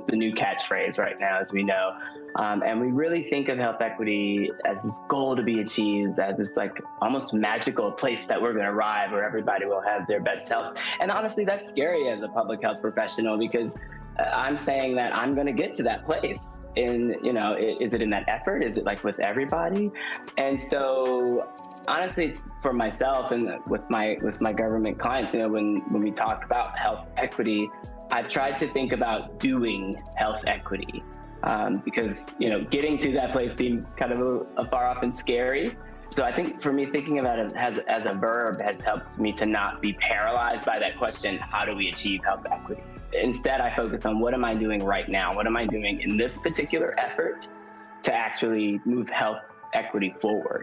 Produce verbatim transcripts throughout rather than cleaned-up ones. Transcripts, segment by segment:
the new catchphrase right now, as we know. Um, and we really think of health equity as this goal to be achieved, as this like almost magical place that we're going to arrive where everybody will have their best health. And honestly, that's scary as a public health professional, because uh, I'm saying that I'm going to get to that place. In, you know, is it in that effort? Is it like with everybody? And so honestly, it's for myself and with my with my government clients, you know, when, when we talk about health equity, I've tried to think about doing health equity um, because, you know, getting to that place seems kind of a, a far off and scary. So I think for me, thinking about it as, as a verb has helped me to not be paralyzed by that question, how do we achieve health equity? Instead, I focus on what am I doing right now? What am I doing in this particular effort to actually move health equity forward?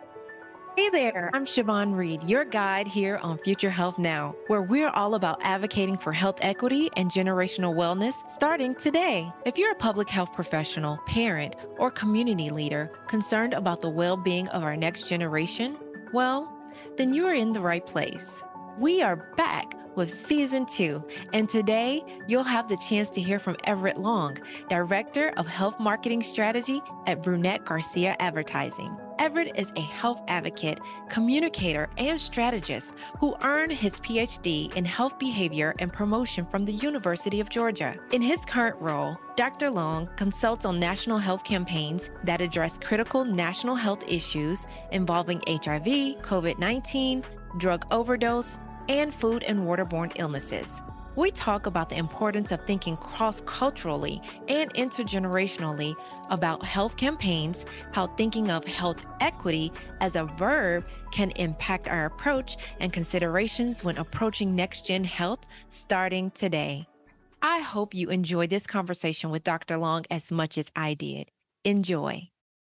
Hey there, I'm Siobhan Reed, your guide here on Future Health Now, where we're all about advocating for health equity and generational wellness starting today. If you're a public health professional, parent, or community leader concerned about the well-being of our next generation, well, then you are in the right place. We are back with season two, and today you'll have the chance to hear from Everett Long, Director of Health Marketing Strategy at Brunette Garcia Advertising. Everett is a health advocate, communicator, and strategist who earned his P H D in health behavior and promotion from the University of Georgia. In his current role, Doctor Long consults on national health campaigns that address critical national health issues involving H I V, COVID nineteen, drug overdose, and food and waterborne illnesses. We talk about the importance of thinking cross-culturally and intergenerationally about health campaigns, how thinking of health equity as a verb can impact our approach and considerations when approaching next-gen health starting today. I hope you enjoyed this conversation with Doctor Long as much as I did. Enjoy.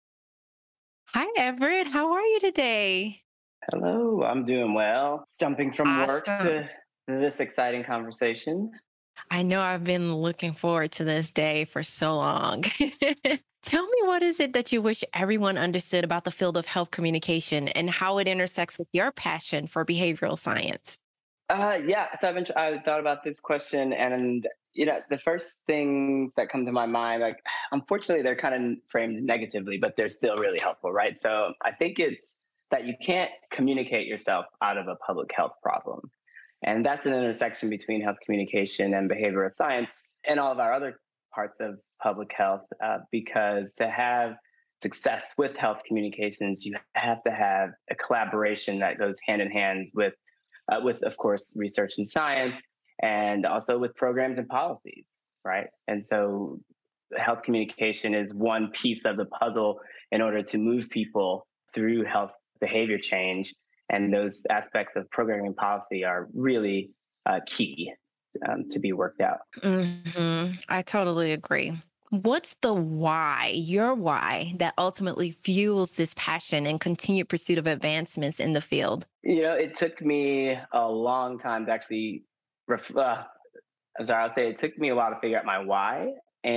Hi, Everett. How are you today? Hello, I'm doing well. Jumping from work Awesome. to this exciting conversation. I know I've been looking forward to this day for so long. Tell me, what is it that you wish everyone understood about the field of health communication and how it intersects with your passion for behavioral science? Uh, yeah, so I've been, I thought about this question, and you know, the first things that come to my mind, like, unfortunately, they're kind of framed negatively, but they're still really helpful, right? So I think it's that you can't communicate yourself out of a public health problem. And that's an intersection between health communication and behavioral science and all of our other parts of public health, uh, because to have success with health communications, you have to have a collaboration that goes hand in hand with, uh, with of course, research and science, and also with programs and policies, right? And so health communication is one piece of the puzzle in order to move people through health behavior change. And those aspects of programming and policy are really uh, key um, to be worked out. hmm I totally agree. What's the why, your why, that ultimately fuels this passion and continued pursuit of advancements in the field? You know, it took me a long time to actually, ref- uh, I'm sorry, I'll say it took me a while to figure out my why,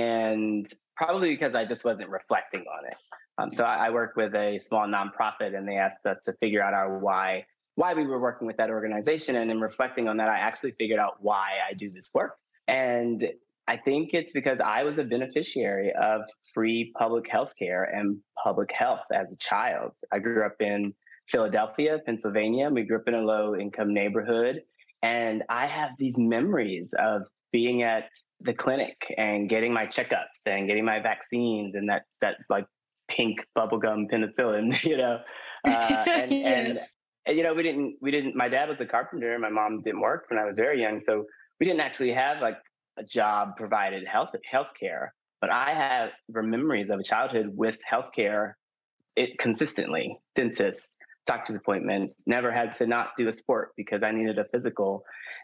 and probably because I just wasn't reflecting on it. Um, so I, I work with a small nonprofit, and they asked us to figure out our why, why we were working with that organization. And in reflecting on that, I actually figured out why I do this work. And I think it's because I was a beneficiary of free public health care and public health as a child. I grew up in Philadelphia, Pennsylvania. We grew up in a low income neighborhood. And I have these memories of being at the clinic and getting my checkups and getting my vaccines and that, that like pink bubblegum penicillin, you know, uh, and, and, Yes. and, you know, we didn't, we didn't, my dad was a carpenter and my mom didn't work when I was very young. So we didn't actually have like a job provided health healthcare, but I have memories of a childhood with healthcare it consistently. Dentists, doctor's appointments, never had to not do a sport because I needed a physical.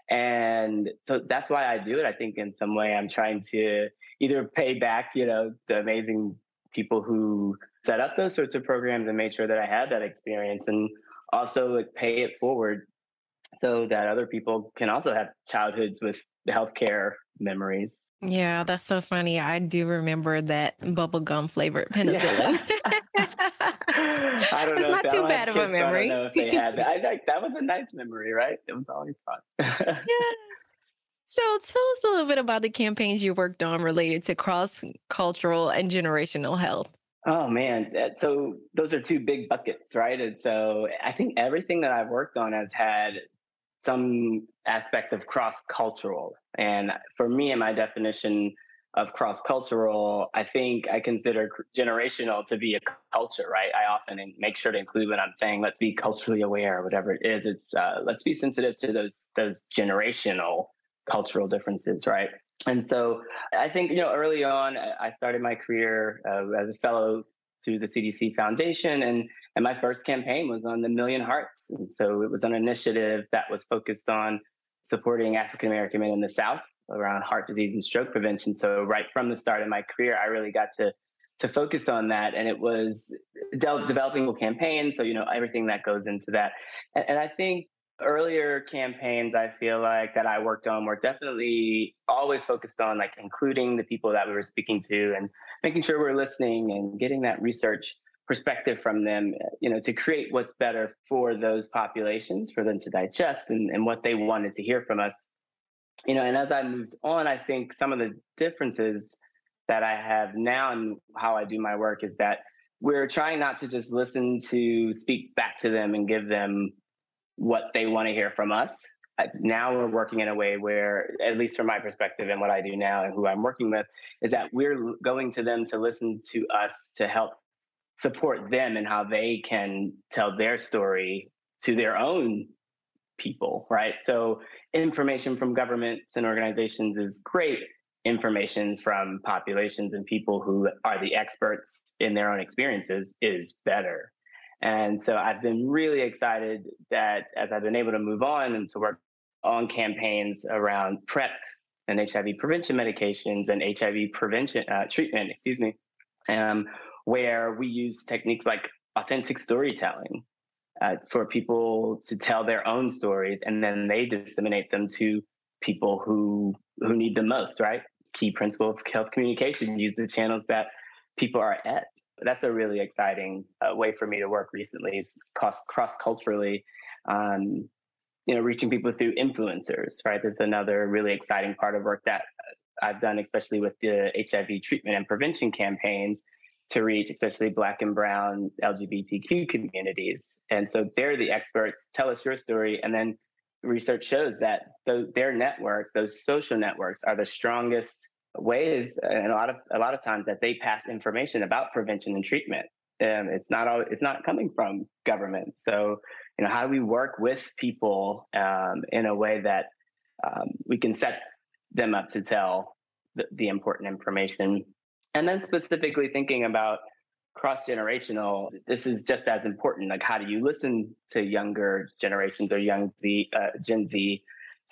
And so that's why I do it. I think in some way I'm trying to either pay back, you know, the amazing people who set up those sorts of programs and made sure that I had that experience, and also like pay it forward so that other people can also have childhoods with healthcare memories. Yeah, that's so funny. I do remember that bubblegum flavored penicillin. Yeah. I don't It's know if not I too don't have bad of a kids, so I don't memory. know if they had that. I like that was a nice memory, right? It was always fun. Yes. So tell us a little bit about the campaigns you worked on related to cross cultural and generational health. Oh man, that- so those are two big buckets, right? And so I think everything that I've worked on has had some aspect of cross cultural. And for me, and my definition of cross cultural, I think I consider cr- generational to be a culture, right? I often in- make sure to include when I'm saying let's be culturally aware, whatever it is. It's uh, let's be sensitive to those those generational cultural differences, right? And so I think, you know, early on, I I started my career uh, as a fellow through the C D C Foundation, and and my first campaign was on the Million Hearts. And so it was an initiative that was focused on supporting African American men in the South around heart disease and stroke prevention. So right from the start of my career, I really got to to focus on that, and it was de- developing campaigns. So you know everything that goes into that, and, and I think earlier campaigns I feel like that I worked on were definitely always focused on like including the people that we were speaking to and making sure we're listening and getting that research perspective from them, you know, to create what's better for those populations, for them to digest and, and what they wanted to hear from us. You know, and as I moved on, I think some of the differences that I have now and how I do my work is that we're trying not to just listen to speak back to them and give them what they want to hear from us. Uh, Now we're working in a way where, at least from my perspective and what I do now and who I'm working with, is that we're going to them to listen to us to help support them and how they can tell their story to their own people, right? So information from governments and organizations is great. Information from populations and people who are the experts in their own experiences is better. And so I've been really excited that as I've been able to move on and to work on campaigns around PrEP and H I V prevention medications and H I V prevention uh, treatment, excuse me, um, where we use techniques like authentic storytelling uh, for people to tell their own stories, and then they disseminate them to people who who need them most. Right? Key principle of health communication: use the channels that people are at. That's a really exciting uh, way for me to work recently, cross cross culturally. Um, you know, reaching people through influencers. Right? There's another really exciting part of work that I've done, especially with the H I V treatment and prevention campaigns, to reach especially Black and Brown L G B T Q communities. And so they're the experts. Tell us your story. And then research shows that those, their networks, those social networks, are the strongest ways, and a lot of a lot of times that they pass information about prevention and treatment. Um, it's not all, it's not coming from government. So you know, how do we work with people um, in a way that um, we can set them up to tell the, the important information. And then specifically thinking about cross generational, this is just as important. Like, how do you listen to younger generations or young Z, uh, Gen Z,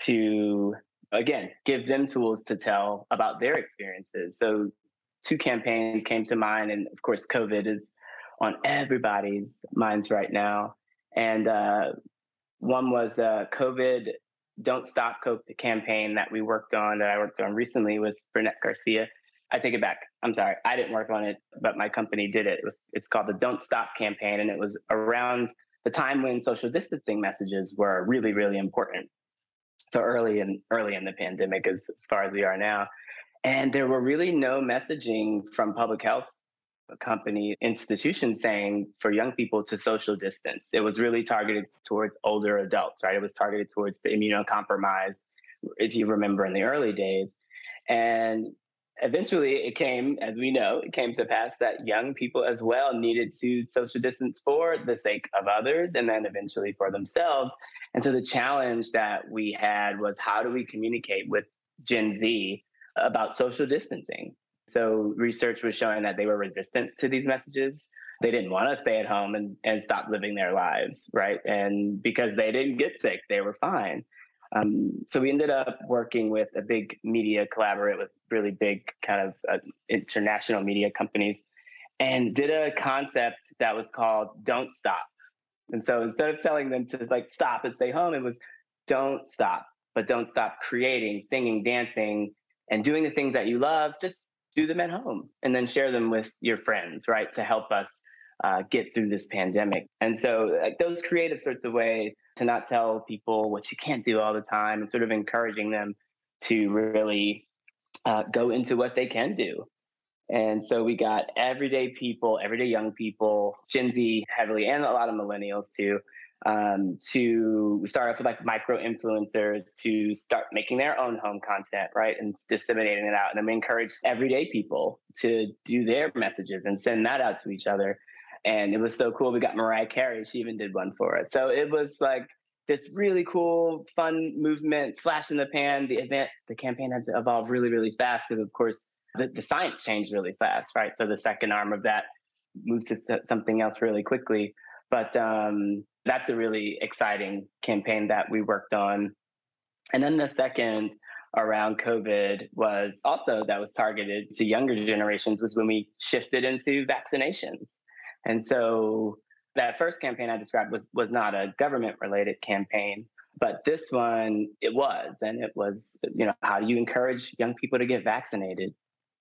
to again give them tools to tell about their experiences? So, two campaigns came to mind, and of course, COVID is on everybody's minds right now. And uh, one was the COVID Don't Stop COVID campaign that we worked on, that I worked on recently with Burnett Garcia. I take it back. I'm sorry. I didn't work on it, but my company did it. It was, it's called the Don't Stop campaign. And it was around the time when social distancing messages were really, really important. So early in early in the pandemic, as, as far as we are now. And there were really no messaging from public health company institutions saying for young people to social distance. It was really targeted towards older adults, right? It was targeted towards the immunocompromised, if you remember in the early days. And eventually it came, as we know, it came to pass that young people as well needed to social distance for the sake of others and then eventually for themselves. And so the challenge that we had was, how do we communicate with Gen Z about social distancing? So research was showing that they were resistant to these messages. They didn't want to stay at home and, and stop living their lives, right? And because they didn't get sick, they were fine. Um, so we ended up working with a big media collaborate with really big kind of uh, international media companies, and did a concept that was called Don't Stop. And so instead of telling them to like stop and stay home, it was don't stop, but don't stop creating, singing, dancing, and doing the things that you love. Just do them at home and then share them with your friends, right? To help us uh, get through this pandemic. And so like those creative sorts of ways to not tell people what you can't do all the time and sort of encouraging them to really uh, go into what they can do. And so we got everyday people, everyday young people, Gen Z heavily, and a lot of millennials too, um, to start off with like micro influencers to start making their own home content, right? And disseminating it out. And then we encourage everyday people to do their messages and send that out to each other. And it was so cool. We got Mariah Carey. She even did one for us. So it was like this really cool, fun movement, flash in the pan. The event, the campaign had to evolve really, really fast because, of course, the, the science changed really fast, right? So the second arm of that moves to something else really quickly. But um, that's a really exciting campaign that we worked on. And then the second around COVID was also that was targeted to younger generations was when we shifted into vaccinations. And so that first campaign I described was was not a government related campaign, but this one it was, and it was, you know, how do you encourage young people to get vaccinated?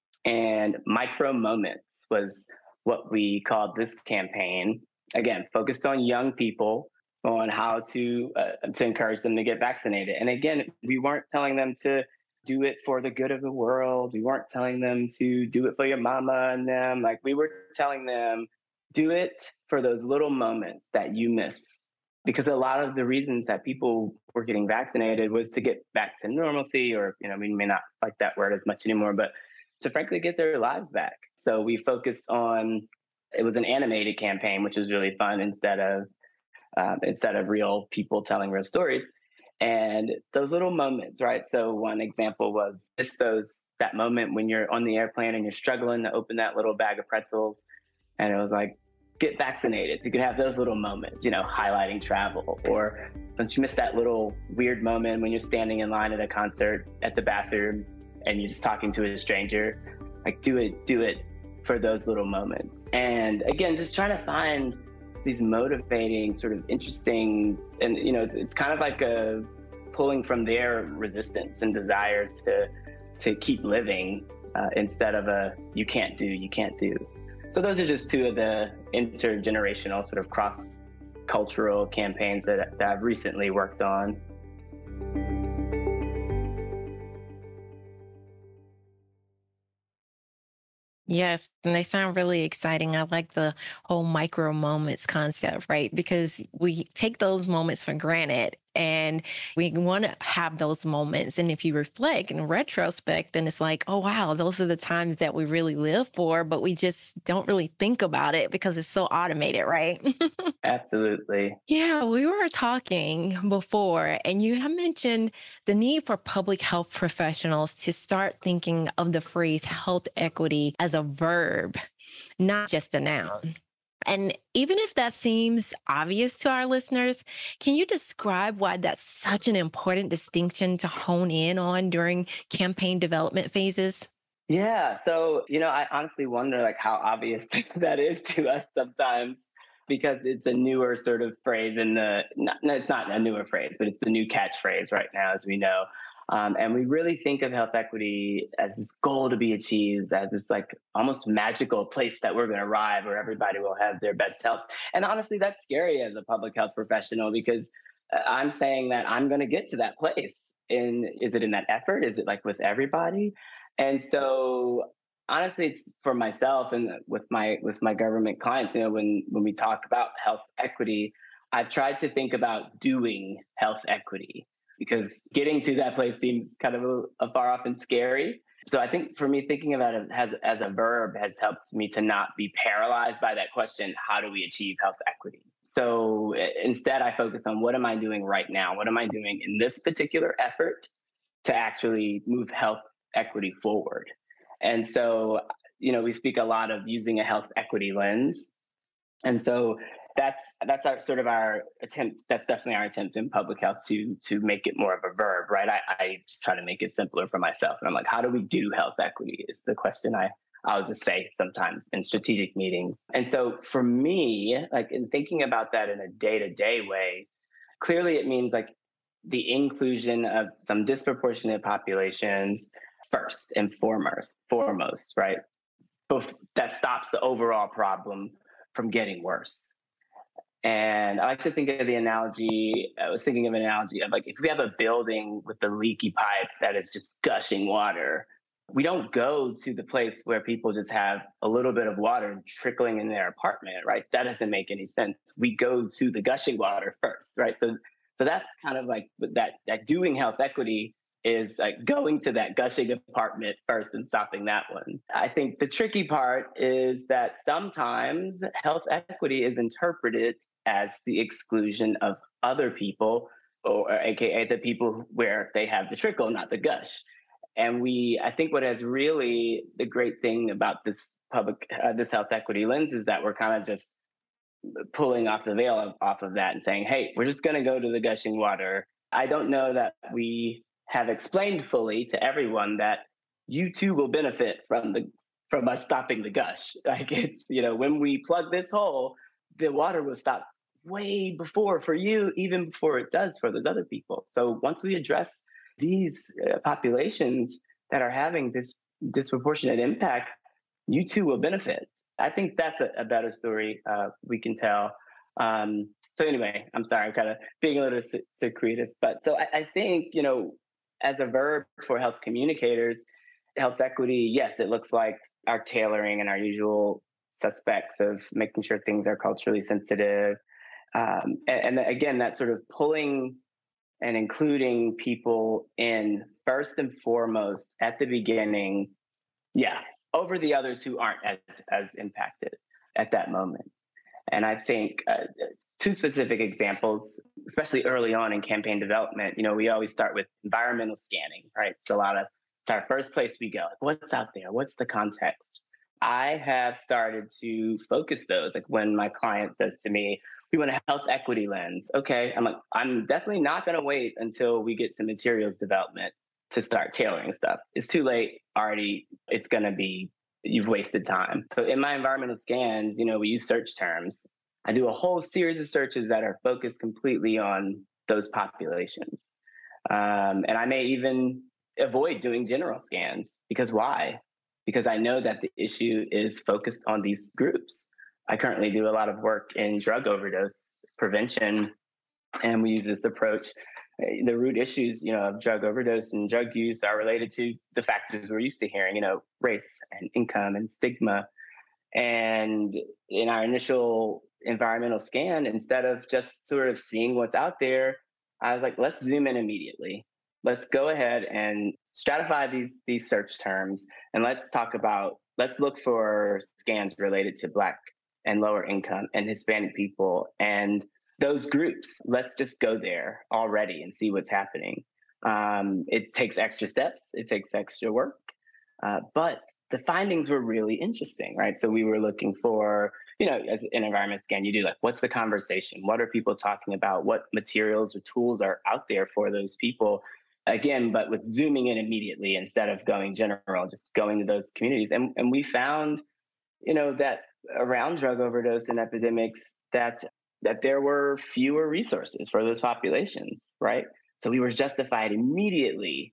And micro moments was what we called this campaign. Again, focused on young people, on how to uh, to encourage them to get vaccinated. And again, we weren't telling them to do it for the good of the world. We weren't telling them to do it for your mama and them. Like we were telling them, do it for those little moments that you miss. Because a lot of the reasons that people were getting vaccinated was to get back to normalcy, or, you know, we may not like that word as much anymore, but to frankly get their lives back. So we focused on, it was an animated campaign, which was really fun instead of um, instead of real people telling real stories. And those little moments, right? So one example was just those that moment when you're on the airplane and you're struggling to open that little bag of pretzels, and it was like, get vaccinated. So you can have those little moments, you know, highlighting travel. Or don't you miss that little weird moment when you're standing in line at a concert at the bathroom and you're just talking to a stranger? Like, do it, do it for those little moments. And again, just trying to find these motivating, sort of interesting, and, you know, it's, it's kind of like a pulling from their resistance and desire to, to keep living uh, instead of a, you can't do, you can't do. So those are just two of the intergenerational sort of cross-cultural campaigns that, that I've recently worked on. Yes, and they sound really exciting. I like the whole micro moments concept, right? Because we take those moments for granted and we want to have those moments. And if you reflect in retrospect, then it's like, oh, wow, those are the times that we really live for, but we just don't really think about it because it's so automated, right? Absolutely. Yeah, we were talking before, and you have mentioned the need for public health professionals to start thinking of the phrase health equity as a verb, not just a noun. And even if that seems obvious to our listeners, can you describe why that's such an important distinction to hone in on during campaign development phases? Yeah. So, you know, I honestly wonder like how obvious that is to us sometimes, because it's a newer sort of phrase in the, not, no, it's not a newer phrase, but it's the new catchphrase right now, as we know. Um, and we really think of health equity as this goal to be achieved, as this like almost magical place that we're going to arrive where everybody will have their best health. And honestly, that's scary as a public health professional, because uh, I'm saying that I'm going to get to that place. And is it in that effort? Is it like with everybody? And so honestly, it's for myself and with my with my government clients, you know, when when we talk about health equity, I've tried to think about doing health equity, because getting to that place seems kind of a, a far off and scary. So I think for me, thinking about it as, as a verb has helped me to not be paralyzed by that question, how do we achieve health equity? So instead, I focus on what am I doing right now? What am I doing in this particular effort to actually move health equity forward? And so, you know, we speak a lot of using a health equity lens. And so that's that's our sort of our attempt. That's definitely our attempt in public health to to make it more of a verb, right? I, I just try to make it simpler for myself. And I'm like, how do we do health equity is the question I I always just say sometimes in strategic meetings. And so for me, like in thinking about that in a day-to-day way, clearly it means like the inclusion of some disproportionate populations first and foremost, foremost, right? Both that stops the overall problem from getting worse. And I like to think of the analogy, I was thinking of an analogy of like if we have a building with a leaky pipe that is just gushing water, we don't go to the place where people just have a little bit of water trickling in their apartment, right? That doesn't make any sense. We go to the gushing water first, right? So so that's kind of like that that doing health equity is like going to that gushing apartment first and stopping that one. I think the tricky part is that sometimes health equity is interpreted as the exclusion of other people, or A K A the people where they have the trickle, not the gush. And we, I think, what has really the great thing about this public, uh, this health equity lens is that we're kind of just pulling off the veil of, off of that and saying, hey, we're just going to go to the gushing water. I don't know that we have explained fully to everyone that you too will benefit from the from us stopping the gush. Like it's, you know, when we plug this hole, the water will stop way before for you, even before it does for those other people. So once we address these uh, populations that are having this disproportionate impact, you too will benefit. I think that's a, a better story uh, we can tell. Um, so anyway, I'm sorry, I'm kind of being a little circuitous, but so I, I think, you know, as a verb for health communicators, health equity, yes, it looks like our tailoring and our usual suspects of making sure things are culturally sensitive. Um, and, and again, that sort of pulling and including people in first and foremost at the beginning, yeah, over the others who aren't as, as impacted at that moment. And I think uh, two specific examples, especially early on in campaign development, you know, we always start with environmental scanning, right? It's a lot of, it's our first place we go. Like, what's out there? What's the context? I have started to focus those. Like when my client says to me, we want a health equity lens. Okay. I'm like, I'm definitely not going to wait until we get to materials development to start tailoring stuff. It's too late already. It's going to be, you've wasted time. So in my environmental scans, you know, we use search terms. I do a whole series of searches that are focused completely on those populations. Um, and I may even avoid doing general scans because why? Because I know that the issue is focused on these groups. I currently do a lot of work in drug overdose prevention, and we use this approach. The root issues, you know, of drug overdose and drug use are related to the factors we're used to hearing, you know, race and income and stigma. And in our initial environmental scan, instead of just sort of seeing what's out there, I was like, let's zoom in immediately. Let's go ahead and stratify these these search terms, and let's talk about, let's look for scans related to Black and lower income and Hispanic people and those groups. Let's just go there already and see what's happening. Um, it takes extra steps, it takes extra work, uh, but the findings were really interesting, right? So we were looking for, you know, as an environment scan, you do like, what's the conversation? What are people talking about? What materials or tools are out there for those people? Again, but with zooming in immediately instead of going general, just going to those communities. And, and we found, you know, that around drug overdose and epidemics, that that there were fewer resources for those populations, right? So we were justified immediately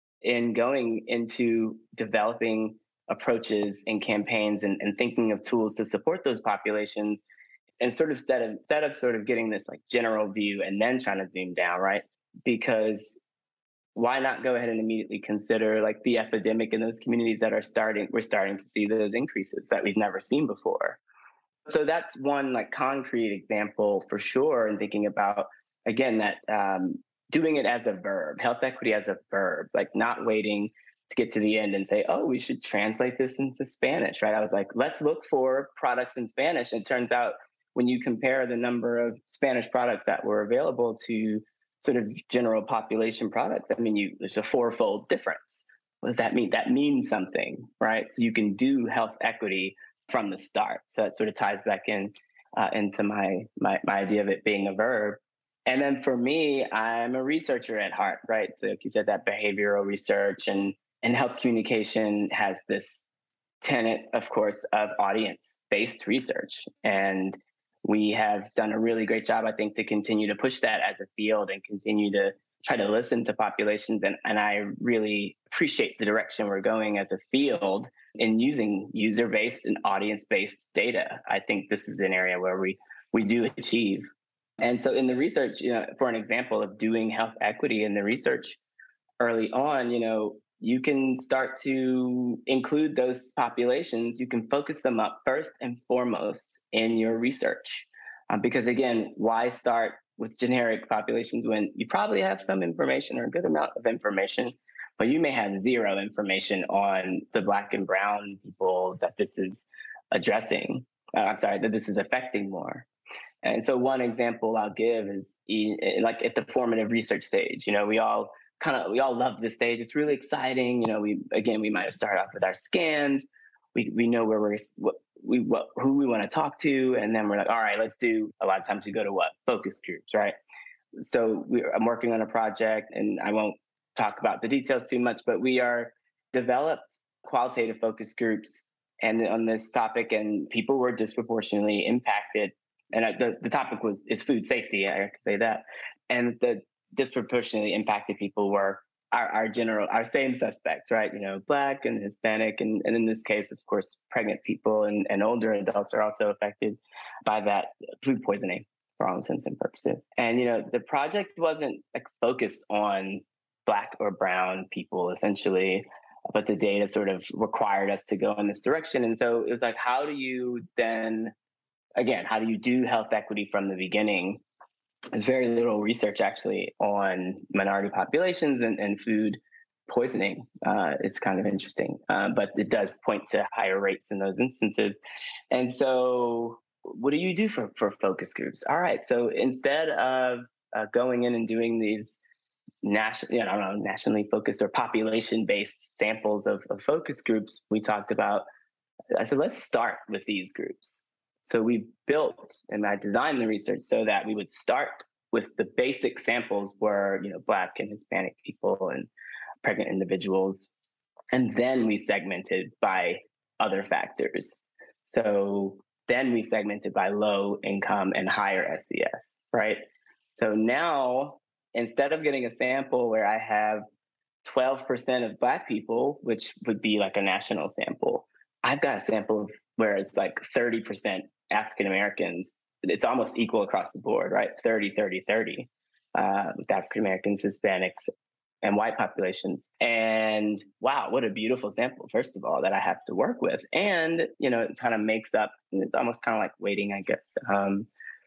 in going into developing approaches and campaigns and, and thinking of tools to support those populations, and sort of instead of instead of sort of getting this like general view and then trying to zoom down, right? Because why not go ahead and immediately consider like the epidemic in those communities that are starting, we're starting to see those increases that we've never seen before. So that's one like concrete example for sure. And thinking about, again, that um, doing it as a verb, health equity as a verb, like not waiting to get to the end and say, oh, we should translate this into Spanish, right? I was like, let's look for products in Spanish. And it turns out when you compare the number of Spanish products that were available to sort of general population products, I mean, you, there's a fourfold difference. What does that mean? That means something, right? So you can do health equity from the start. So it sort of ties back in uh, into my, my my idea of it being a verb. And then for me, I'm a researcher at heart, right? So like you said, that behavioral research and and health communication has this tenet, of course, of audience-based research. And we have done a really great job, I think, to continue to push that as a field and continue to try to listen to populations. And, and I really appreciate the direction we're going as a field in using user-based and audience-based data. I think this is an area where we we do achieve. And so in the research, you know, for an example of doing health equity in the research early on, you know, you can start to include those populations. You can focus them up first and foremost in your research. Uh, because again, why start with generic populations when you probably have some information or a good amount of information, but you may have zero information on the Black and Brown people that this is addressing. Uh, I'm sorry, that this is affecting more. And so one example I'll give is like at the formative research stage. You know, we all kind of we all love this stage. It's really exciting. You know, we again we might have started off with our scans. We we know where we're what we what who we want to talk to, and then we're like, all right, let's do. A lot of times we go to what focus groups, right? So we, I'm working on a project, and I won't talk about the details too much, but we are developed qualitative focus groups, and on this topic, and people were disproportionately impacted. And the, the topic was is food safety. I can say that, and the disproportionately impacted people were our, our general, our same suspects, right? You know, Black and Hispanic, and, and in this case, of course, pregnant people and, and older adults are also affected by that food poisoning for all intents and purposes. And, you know, the project wasn't like focused on Black or Brown people essentially, but the data sort of required us to go in this direction. And so it was like, how do you then, again, how do you do health equity from the beginning? There's very little research actually on minority populations and, and food poisoning. Uh, it's kind of interesting, uh, but it does point to higher rates in those instances. And so what do you do for, for focus groups? All right, so instead of uh, going in and doing these national, you know, I don't know, nationally focused or population-based samples of, of focus groups, we talked about, I said, let's start with these groups. So we built and I designed the research so that we would start with the basic samples were, you know, Black and Hispanic people and pregnant individuals. And then we segmented by other factors. So then we segmented by low income and higher S E S, right? So now, instead of getting a sample where I have twelve percent of Black people, which would be like a national sample, I've got a sample where it's like thirty percent African Americans. It's almost equal across the board, right? thirty, thirty, thirty uh, with African Americans, Hispanics, and white populations. And wow, what a beautiful sample, first of all, that I have to work with. And, you know, it kind of makes up, it's almost kind of like waiting, I guess, um,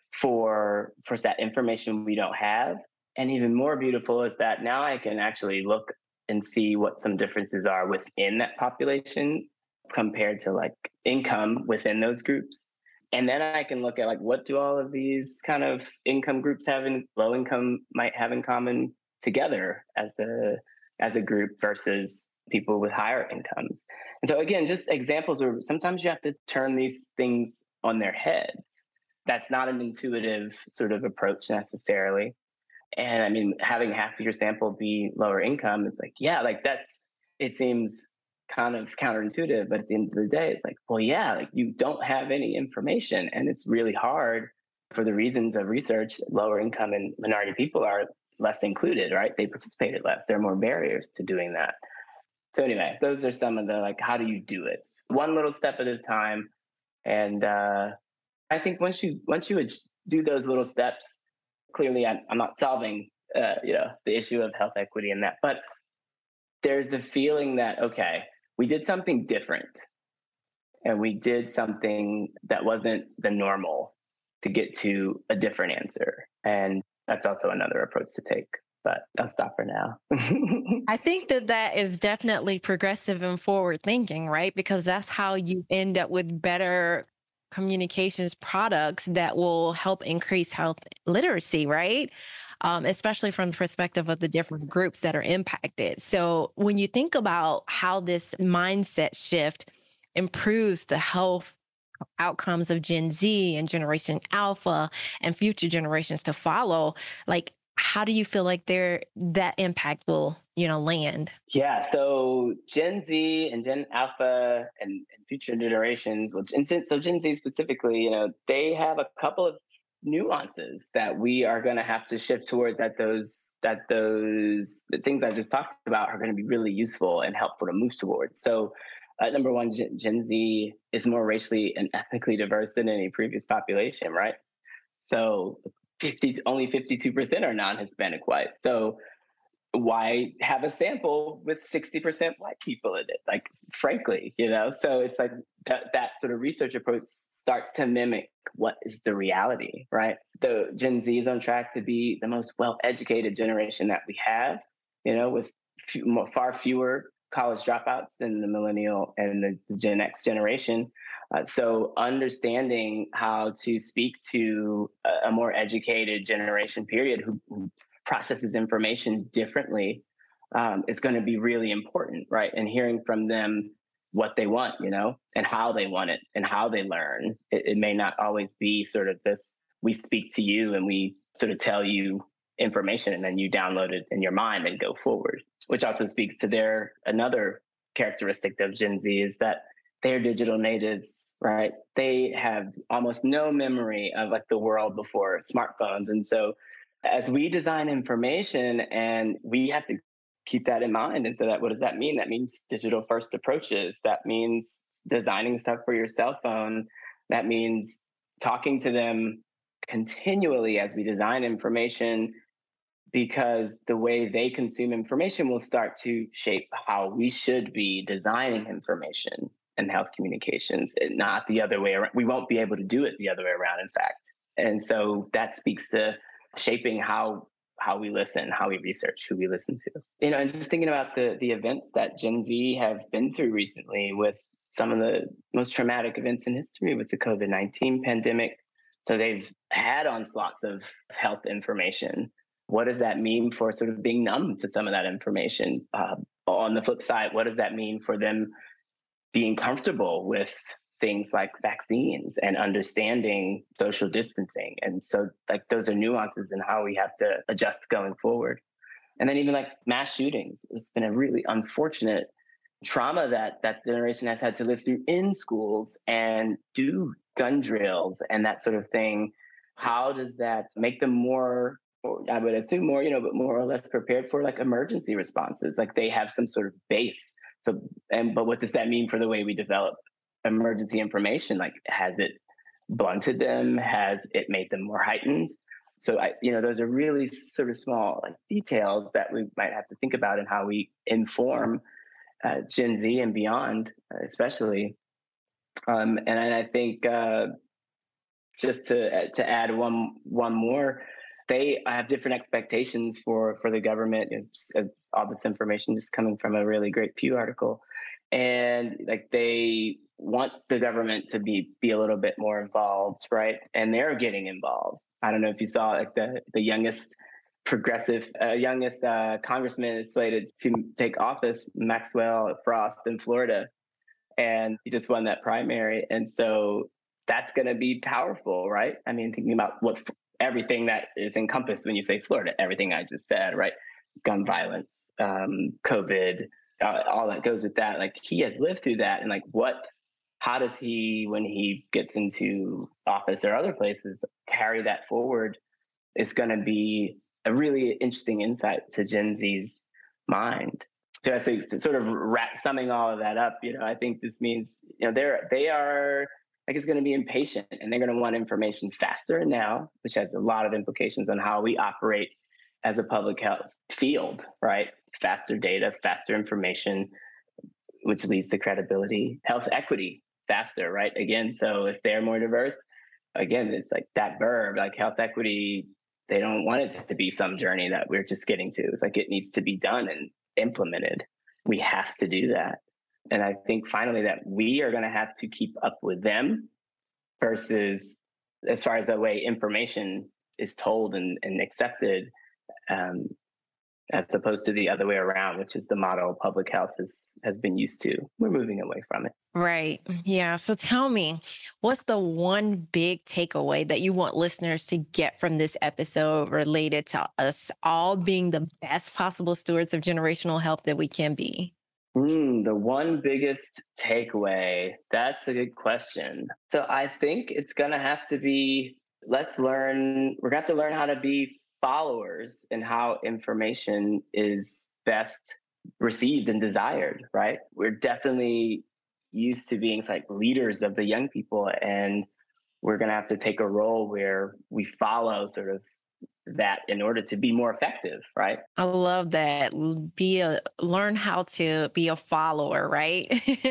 for, for that information we don't have. And even more beautiful is that now I can actually look and see what some differences are within that population compared to like income within those groups. And then I can look at like, what do all of these kind of income groups have in low income might have in common together as a as a group versus people with higher incomes. And so again, just examples where sometimes you have to turn these things on their heads. That's not an intuitive sort of approach necessarily. And I mean, having half of your sample be lower income, it's like, yeah, like that's, it seems kind of counterintuitive, but at the end of the day, it's like, well, yeah, like you don't have any information, and it's really hard for the reasons of research. Lower income and minority people are less included, right? They participated less. There are more barriers to doing that. So anyway, those are some of the like, how do you do it? One little step at a time. And uh, I think once you once you do those little steps, clearly I'm, I'm not solving uh, you know the issue of health equity in that, but there's a feeling that, okay, we did something different and we did something that wasn't the normal to get to a different answer. And that's also another approach to take, but I'll stop for now. I think that that is definitely progressive and forward thinking, right? Because that's how you end up with better communications products that will help increase health literacy, right? Um, especially from the perspective of the different groups that are impacted. So when you think about how this mindset shift improves the health outcomes of Gen Z and Generation Alpha and future generations to follow, like, how do you feel like there that impact will, you know, land? Yeah, so Gen Z and Gen Alpha and, and future generations, which and so Gen Z specifically, you know, they have a couple of nuances that we are going to have to shift towards. That those that those the things I just talked about are going to be really useful and helpful to move towards. So, uh, number one, Gen, Gen Z is more racially and ethnically diverse than any previous population, right? So fifty, only fifty-two percent are non-Hispanic white. So why have a sample with sixty percent white people in it? Like, frankly, you know? So it's like that, that sort of research approach starts to mimic what is the reality, right? The Gen Z is on track to be the most well-educated generation that we have, you know, with few, more, far fewer college dropouts than the millennial and the, the Gen X generation. Uh, so understanding how to speak to a, a more educated generation period who, who processes information differently um, is going to be really important, right? And hearing from them what they want, you know, and how they want it and how they learn. It, it may not always be sort of this, we speak to you and we sort of tell you information and then you download it in your mind and go forward, which also speaks to their, another characteristic of Gen Z is that they're digital natives, right? They have almost no memory of like the world before smartphones. And so as we design information, and we have to keep that in mind. And so that, what does that mean? That means digital first approaches. That means designing stuff for your cell phone. That means talking to them continually as we design information, because the way they consume information will start to shape how we should be designing information and health communications, and not the other way around. We won't be able to do it the other way around, in fact. And so that speaks to shaping how how we listen, how we research, who we listen to. You know, and just thinking about the the events that Gen Z have been through recently, with some of the most traumatic events in history, with the COVID nineteen pandemic. So they've had onslaughts of health information. What does that mean for sort of being numb to some of that information? Uh, on the flip side, what does that mean for them being comfortable with things like vaccines and understanding social distancing? And so like those are nuances in how we have to adjust going forward. And then even like mass shootings, it's been a really unfortunate trauma that that generation has had to live through in schools and do gun drills and that sort of thing. How does that make them more, or I would assume more, you know, but more or less prepared for like emergency responses? Like they have some sort of base. So, and but what does that mean for the way we develop emergency information? Like, has it blunted them? Has it made them more heightened? So, I, you know, those are really sort of small like details that we might have to think about in how we inform uh, Gen Z and beyond, especially. Um, and I think uh, just to to add one one more, they have different expectations for for the government. It's, it's all this information just coming from a really great Pew article, and like they want the government to be be a little bit more involved, right? And they're getting involved. I don't know if you saw like the the youngest progressive, uh, youngest uh, congressman is slated to take office, Maxwell Frost in Florida, and he just won that primary, and so that's going to be powerful, right? I mean, thinking about what everything that is encompassed when you say Florida, everything I just said, right? Gun violence, um, COVID, uh, all that goes with that. Like he has lived through that, and like what, how does he, when he gets into office or other places, carry that forward? Is going to be a really interesting insight to Gen Z's mind. So I think sort of wrap, summing all of that up, you know, I think this means, you know, they're, they are, like, it's going to be impatient and they're going to want information faster and now, which has a lot of implications on how we operate as a public health field, right? Faster data, faster information, which leads to credibility, health equity, faster, right? Again, so if they're more diverse, again, it's like that verb, like health equity, they don't want it to be some journey that we're just getting to. It's like it needs to be done and implemented. We have to do that. And I think finally that we are going to have to keep up with them versus as far as the way information is told and, and accepted, um, as opposed to the other way around, which is the model public health has, has been used to. We're moving away from it. Right. Yeah. So tell me, what's the one big takeaway that you want listeners to get from this episode related to us all being the best possible stewards of generational health that we can be? Mm, the one biggest takeaway, that's a good question. So I think it's going to have to be, let's learn, we're going to have to learn how to be followers and how information is best received and desired, right? We're definitely used to being like leaders of the young people, and we're going to have to take a role where we follow sort of that in order to be more effective, right? I love that. L- Be a learn how to be a follower, right?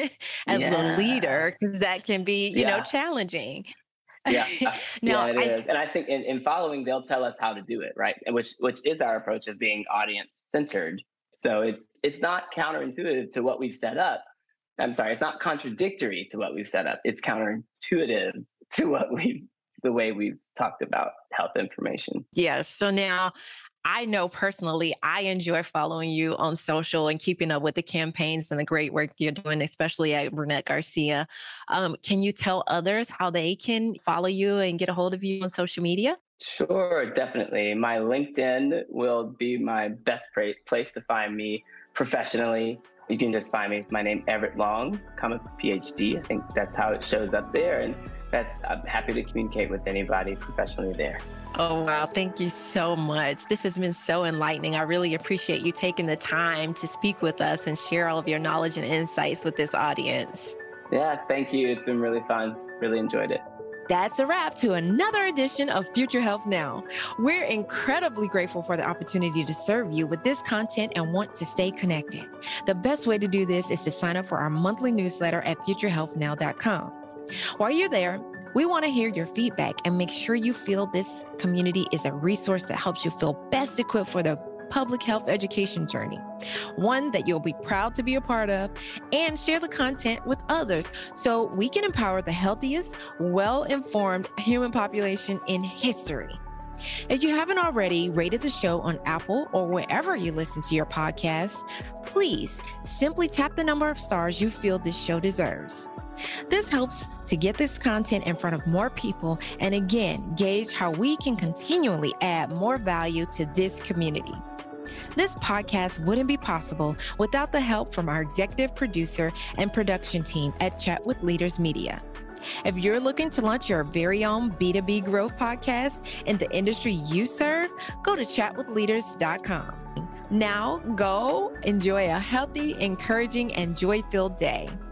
As a Yeah. leader, because that can be, you know, Yeah. challenging. Yeah. Now, Yeah, it I is. And I think in, in following, they'll tell us how to do it, right? And which which is our approach of being audience centered. So it's it's not counterintuitive to what we've set up. I'm sorry, it's not contradictory to what we've set up. It's counterintuitive to what we've the way we've talked about health information. yes. So now I know personally, I enjoy following you on social and keeping up with the campaigns and the great work you're doing, especially at Brunette Garcia. Um, can you tell others how they can follow you and get a hold of you on social media? Sure, definitely. My LinkedIn will be my best pra- place to find me professionally. You can just find me with my name, Everett Long, comma PhD. I think that's how it shows up there. And that's, I'm happy to communicate with anybody professionally there. Oh, wow. Thank you so much. This has been so enlightening. I really appreciate you taking the time to speak with us and share all of your knowledge and insights with this audience. Yeah, thank you. It's been really fun. Really enjoyed it. That's a wrap to another edition of Future Health Now. We're incredibly grateful for the opportunity to serve you with this content and want to stay connected. The best way to do this is to sign up for our monthly newsletter at future health now dot com. While you're there, we want to hear your feedback and make sure you feel this community is a resource that helps you feel best equipped for the public health education journey, one that you'll be proud to be a part of, and share the content with others so we can empower the healthiest, well-informed human population in history. If you haven't already rated the show on Apple or wherever you listen to your podcasts, please simply tap the number of stars you feel this show deserves. This helps to get this content in front of more people and again, gauge how we can continually add more value to this community. This podcast wouldn't be possible without the help from our executive producer and production team at Chat with Leaders Media. If you're looking to launch your very own B two B growth podcast in the industry you serve, go to chat with leaders dot com. Now go enjoy a healthy, encouraging, and joy-filled day.